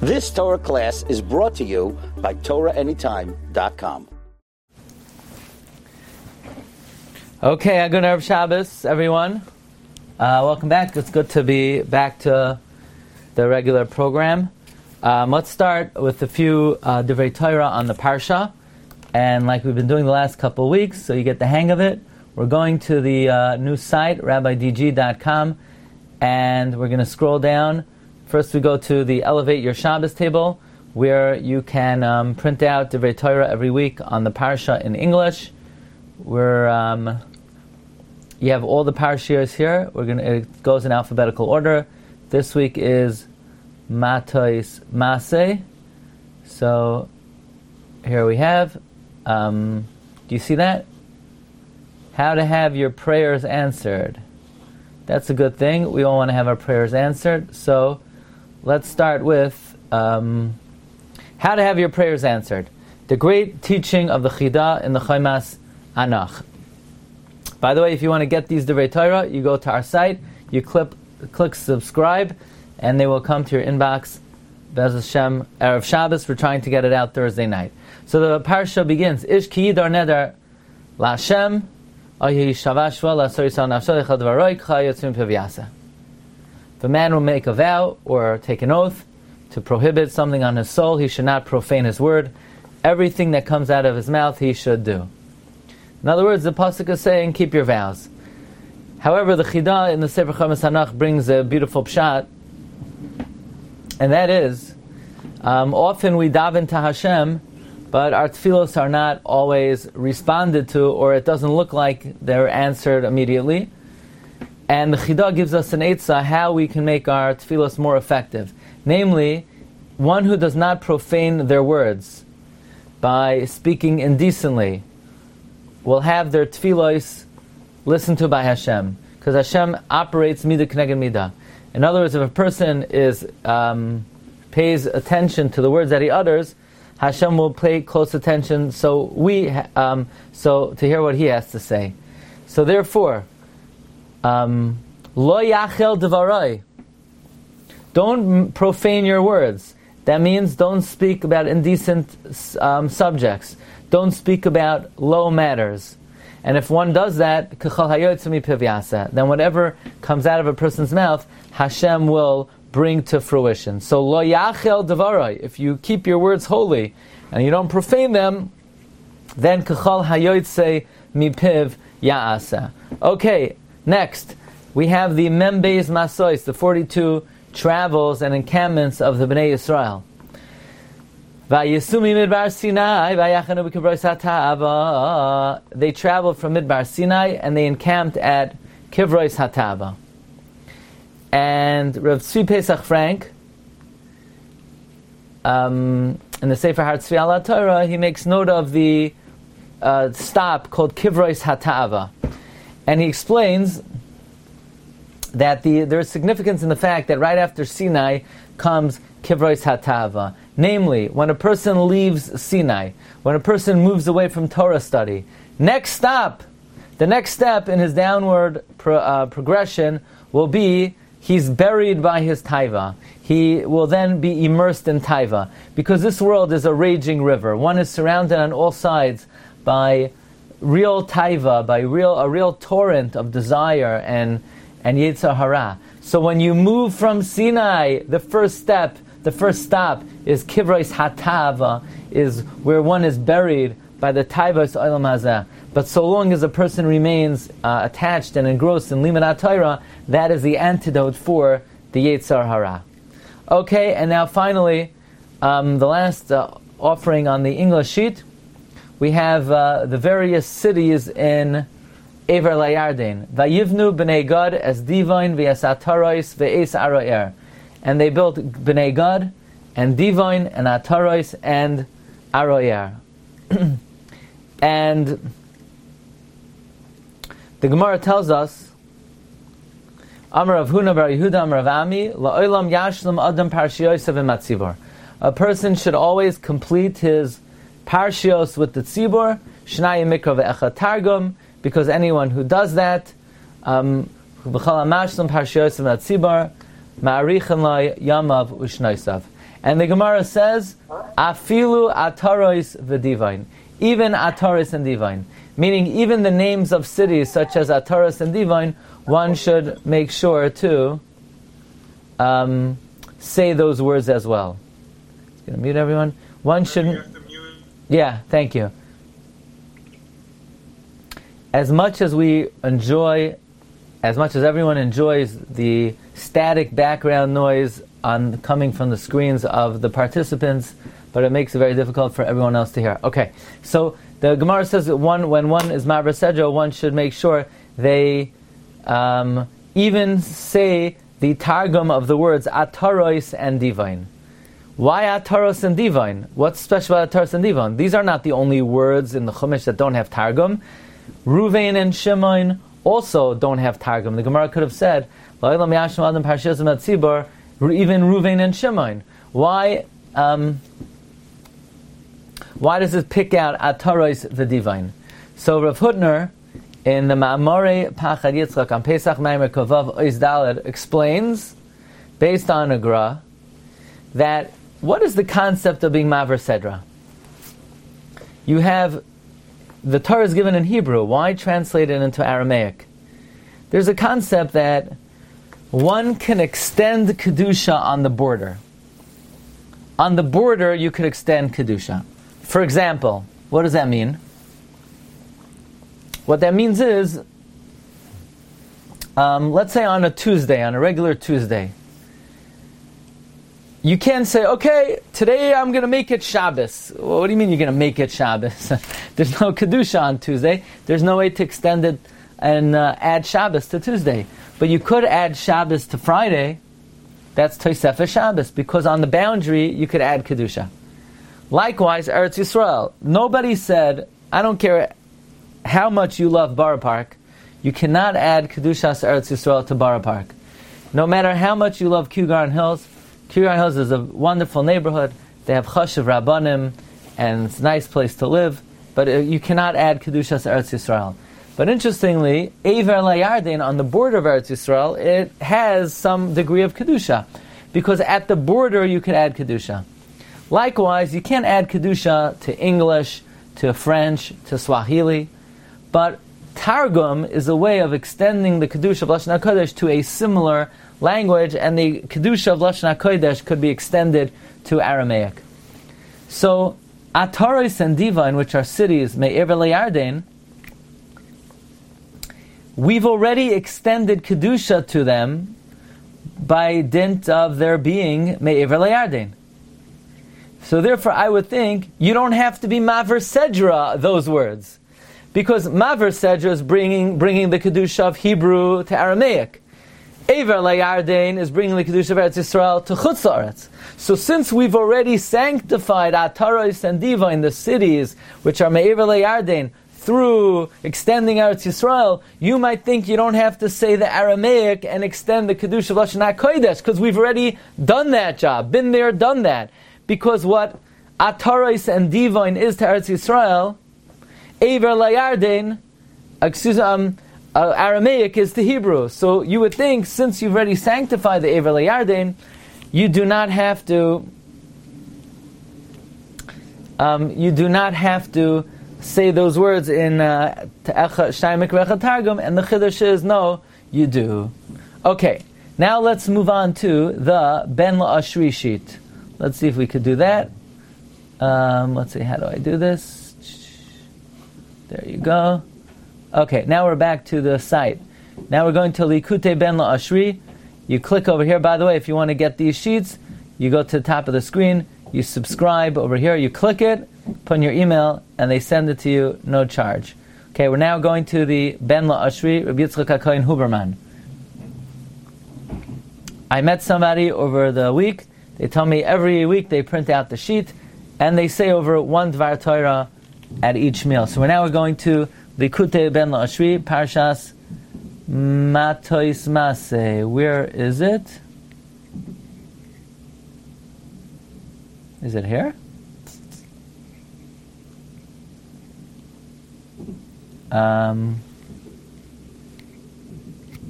This Torah class is brought to you by TorahAnytime.com. Okay, Agun Erev Shabbos, everyone. Welcome back. It's good to be back to the regular program. Let's start with a few Divrei Torah on the Parsha. And like we've been doing the last couple of weeks, so you get the hang of it, we're going to the new site, rabbidg.com, and we're going to scroll down. First we go to the Elevate Your Shabbos table, where you can print out Divrei Torah every week on the Parsha in English. Where you have all the parashiyos here. It goes in alphabetical order. This week is Matos Maseh. So here we have. Do you see that? How to have your prayers answered. That's a good thing. We all want to have our prayers answered. So let's start with how to have your prayers answered. The great teaching of the Chida in the Chaimas Anach. By the way, if you want to get these Divrei Torah, you go to our site, you click subscribe, and they will come to your inbox. Be'ez Hashem, Erev Shabbos. We're trying to get it out Thursday night. So the parsha begins, Ish ki yidar neder la'Hashem, ahi shavashva la'asor yisrael nafsho lechad dvaroi k'cha yotzim piv yaseh. If a man will make a vow or take an oath to prohibit something on his soul, he should not profane his word. Everything that comes out of his mouth, he should do. In other words, the pasuk is saying, keep your vows. However, the Chida in the Sefer Chaimas Hanach brings a beautiful pshat, and that is, often we daven to Hashem, but our tefillos are not always responded to, or it doesn't look like they're answered immediately. And the Chida gives us an eitzah how we can make our tefillos more effective. Namely, one who does not profane their words by speaking indecently will have their tefillos listened to by Hashem, because Hashem operates midah k'neged midah. In other words, if a person pays attention to the words that he utters, Hashem will pay close attention. So to hear what he has to say. So therefore, lo yachel devarai. Don't profane your words. That means don't speak about indecent subjects. Don't speak about low matters. And if one does that, then whatever comes out of a person's mouth, Hashem will bring to fruition. So lo yachel devarai. If you keep your words holy and you don't profane them, then kachal hayotze mipiv yaasa. Okay, next we have the Membeis Masois, the 42 travels and encampments of the Bnei Yisrael. They traveled from Midbar Sinai and they encamped at Kivrois Hatava. And Rav Tzvi Pesach Frank, in the Sefer Har Tzvi Ala Torah, he makes note of the stop called Kivrois Hatava. And he explains that there's significance in the fact that right after Sinai comes Kivrois Hatava. Namely, when a person leaves Sinai, when a person moves away from Torah study, the next step in his downward progression will be he's buried by his taiva. He will then be immersed in taiva, because this world is a raging river. One is surrounded on all sides by real taiva, by a real torrent of desire and Yetzer Hara. So when you move from Sinai, the first stop is Kivrois Hatava, is where one is buried by the Taivos Olam Hazeh. But so long as a person remains attached and engrossed in Limud Torah, that is the antidote for the Yetzer Hara. Okay, and now finally, the last offering on the English sheet, we have the various cities in Ever LaYarden. Vayivnu B'nai Gad es Divain v'es Atarois v'es Aroer. And they built B'nai Gad and Divain and Atarois and Aroer. And the Gemara tells us, Amar Rav Huna bar Yehuda Amar Rav Ami la'olam yashlam adam parshiyosav v'matzibor. A person should always complete his parshios with the tzibor, shnai mikra ve'echad targum, because anyone who does that, and And the Gemara says, Afilu atarois v'divain. Even atarois and divain. Meaning even the names of cities such as Ataros and Divain, one should make sure to say those words as well. Just going to mute everyone. One shouldn't... Yeah, thank you. As much as everyone enjoys the static background noise coming from the screens of the participants, but it makes it very difficult for everyone else to hear. Okay, so the Gemara says that when one is Ma'aver Sedra, one should make sure they even say the Targum of the words Ataros and Divain. Why Ataros and Divain? What's special about Ataros and Divain? These are not the only words in the Chumash that don't have Targum. Ruvain and Shimon also don't have Targum. The Gemara could have said, even Ruvain and Shimon. Why does it pick out Ataros v'Divain? So Rav Hutner, in the Ma'amorei Pachad Yitzchak on Pesach Maimer Kovav Ois Daled, explains, based on a Gra, that what is the concept of being Ma'aver Sedra? You have the Torah is given in Hebrew. Why translate it into Aramaic? There's a concept that one can extend Kedusha on the border. On the border, you could extend Kedusha. For example, what does that mean? What that means is, let's say on a Tuesday, on a regular Tuesday, you can't say, okay, today I'm going to make it Shabbos. Well, what do you mean you're going to make it Shabbos? There's no Kedusha on Tuesday. There's no way to extend it and add Shabbos to Tuesday. But you could add Shabbos to Friday. That's Tosefes Shabbos, because on the boundary you could add Kedusha. Likewise, Eretz Yisrael. Nobody said, I don't care how much you love Borough Park, you cannot add Kedushas Eretz Yisrael to Borough Park. No matter how much you love Kew Garden Hills is a wonderful neighborhood. They have Chashav Rabbanim, and it's a nice place to live, but you cannot add Kedushas Eretz Yisrael. But interestingly, Eiver LaYarden, on the border of Eretz Yisrael, it has some degree of Kedusha, because at the border you can add Kedusha. Likewise, you can't add Kedusha to English, to French, to Swahili, but Targum is a way of extending the Kedusha of Lashon HaKodesh to a similar language, and the Kedusha of Lashon HaKodesh could be extended to Aramaic. So, Ataros and Divain, which are cities, Me'ever LaYarden, we've already extended Kedusha to them by dint of their being Me'ever LaYarden. So therefore, I would think you don't have to be Ma'aver Sedra those words, because Ma'aver Sedra is bringing the Kedusha of Hebrew to Aramaic. Eiver LaYarden is bringing the Kedusha of Eretz Yisrael to Chutz La'aretz. So since we've already sanctified Ataros and Divain, the cities which are Me'ever LaYarden, through extending Eretz Yisrael, you might think you don't have to say the Aramaic and extend the Kedusha of Lashon HaKodesh, because we've already done that job, been there, done that. Because what Ataros and Divain is to Eretz Yisrael, Eiver LaYarden, Aramaic is to Hebrew. So you would think, since you've already sanctified the Eiver LaYarden, you do not have to say those words in Shaimek Recha Targum, and the Chiddush is, no, you do. Okay, now let's move on to the Ben La'ashri sheet. Let's see if we could do that. Let's see, how do I do this? There you go. Okay, now we're back to the site. Now we're going to Likutei Ben La'ashri. You click over here. By the way, if you want to get these sheets, you go to the top of the screen, you subscribe over here, you click it, put in your email, and they send it to you, no charge. Okay, we're now going to the Ben La'ashri, Rabbi Yitzchak HaKohen Huberman. I met somebody over the week. They tell me every week they print out the sheet, and they say over one Dvar Torah at each meal. So we're going to Likutei Ben La'ashri, Parshas Matos Maseh. Where is it? Is it here?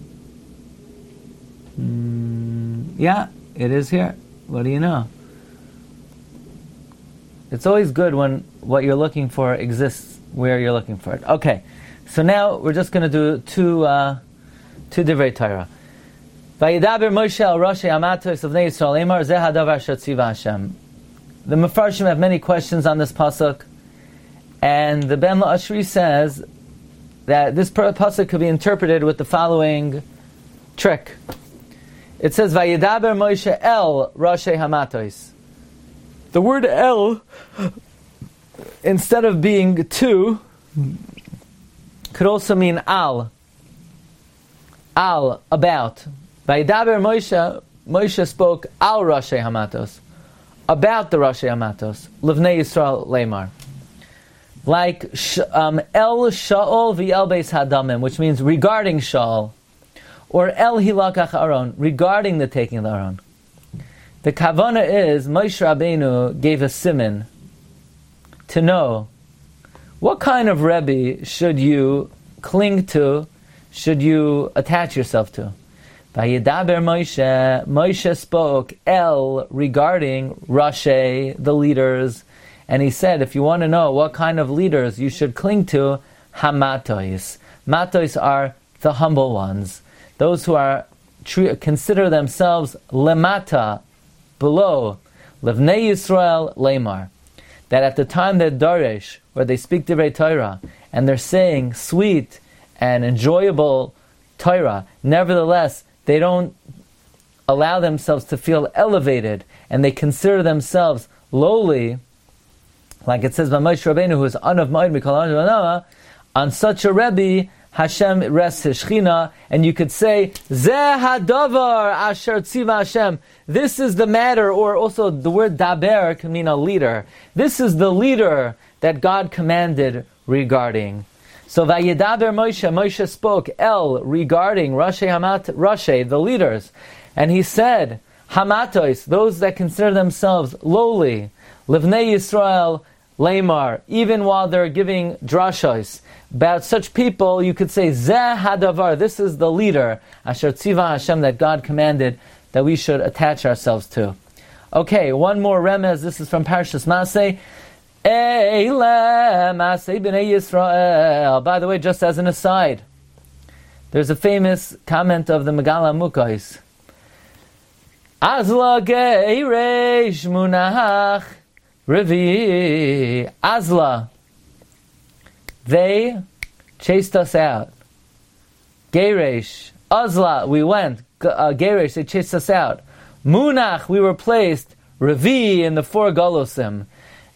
Yeah, it is here. What do you know? It's always good when what you're looking for exists where you're looking for it. Okay, so now we're just going to do two Divrei Torah. Vayidaber Moshe al Roshei Hamatos of Bnei Yisrael Emar Zeh Hadavar Asher Tziva Hashem. The Mefarshim have many questions on this pasuk, and the Ben La'ashri says that this pasuk could be interpreted with the following trick. It says Vayidaber Moshe el Roshei Hamatos. The word el, instead of being to, could also mean al. Al, about. Vayidaber Moshe spoke al Roshei Hamatos, about the Roshei Hamatos, Livnei Yisrael Leimar. Like El Sha'ol v'El Beis Hadamim, which means regarding Sha'ol, or El Hilakach Aron, regarding the taking of the Aron. The Kavana is, Moshe Rabbeinu gave a siman to know what kind of Rebbe should you cling to, should you attach yourself to. Vayidaber Moshe spoke El regarding Rashi, the leaders, and he said, if you want to know what kind of leaders you should cling to, Hamatois. Matos are the humble ones, those who are consider themselves lemata, below, Livnei Yisrael Leimar. That at the time that Daresh, where they speak Divrei Torah, and they're saying sweet and enjoyable Torah, nevertheless, they don't allow themselves to feel elevated, and they consider themselves lowly, like it says by Moshe Rabbeinu, who is Anav Ma'id Mikol Anah, on such a Rebbe, Hashem rests His Shechina, and you could say, Zeh hadavar asher tziva Hashem. This is the matter, or also the word daber can mean a leader. This is the leader that God commanded regarding. So Vayidaber Moshe spoke El regarding Rashi, the leaders, and he said, Hamatos, those that consider themselves lowly, Livnei Yisrael Leimar, even while they're giving drashos about such people, you could say Zeh hadavar. This is the leader, Asher Tziva Hashem, that God commanded that we should attach ourselves to. Okay, one more remez. This is from Parshas Maseh. Eile Maseh B'nei Yisrael. By the way, just as an aside, there's a famous comment of the Megala Mukos. Azla Geiresh Munach Revi Azla. They chased us out. Geresh, Azla, we went. Geresh, they chased us out. Munach, we were placed. Revi, in the 4 Golosim.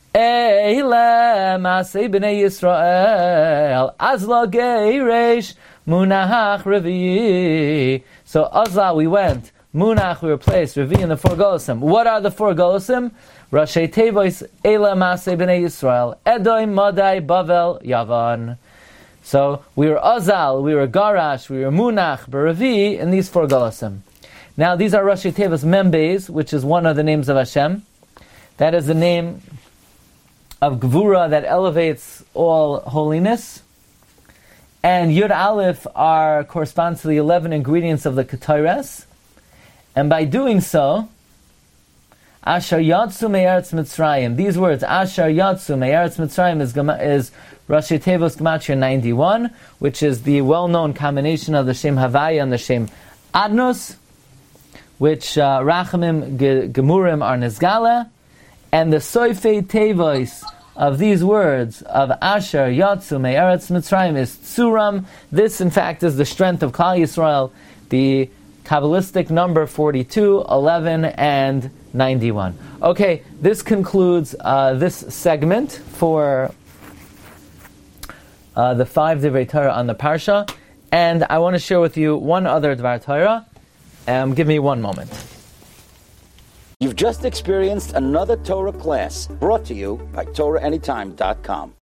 Eile Maseh B'nei Yisrael. Azla Geresh, Munach Revi. So Azla, we went. Munach, we were placed. Revi, in the 4 Golosim. What are the 4 Golosim? Rashi Tevois Eila Maseh B'nei Yisrael, Edom, Madai, Bavel, Yavan. So we were Azal, we were Garash, we were Munach, Baravi, in these 4 Golosim. Now these are Rashi Tevois Membez, which is one of the names of Hashem. That is the name of Gvura that elevates all holiness. And Yud Aleph corresponds to the 11 ingredients of the Ketores. And by doing so, Asher Yatsu Me'eretz Mitzrayim. These words, Asher Yatsu Me'eretz Mitzrayim, is Rashi Tevois Gematria 91, which is the well-known combination of the Shem Havaya and the Shem Adnos, which Rachamim Gemurim are Nizgala, and the Soifei Tevois of these words of Asher Yatsu Me'eretz Mitzrayim is Tzuram. This, in fact, is the strength of Klal Yisrael, the Kabbalistic number 42, 11, and 91. Okay, this concludes this segment for the 5 Divrei Torah on the Parsha, and I want to share with you one other Dvar Torah. Give me one moment. You've just experienced another Torah class brought to you by TorahAnytime.com.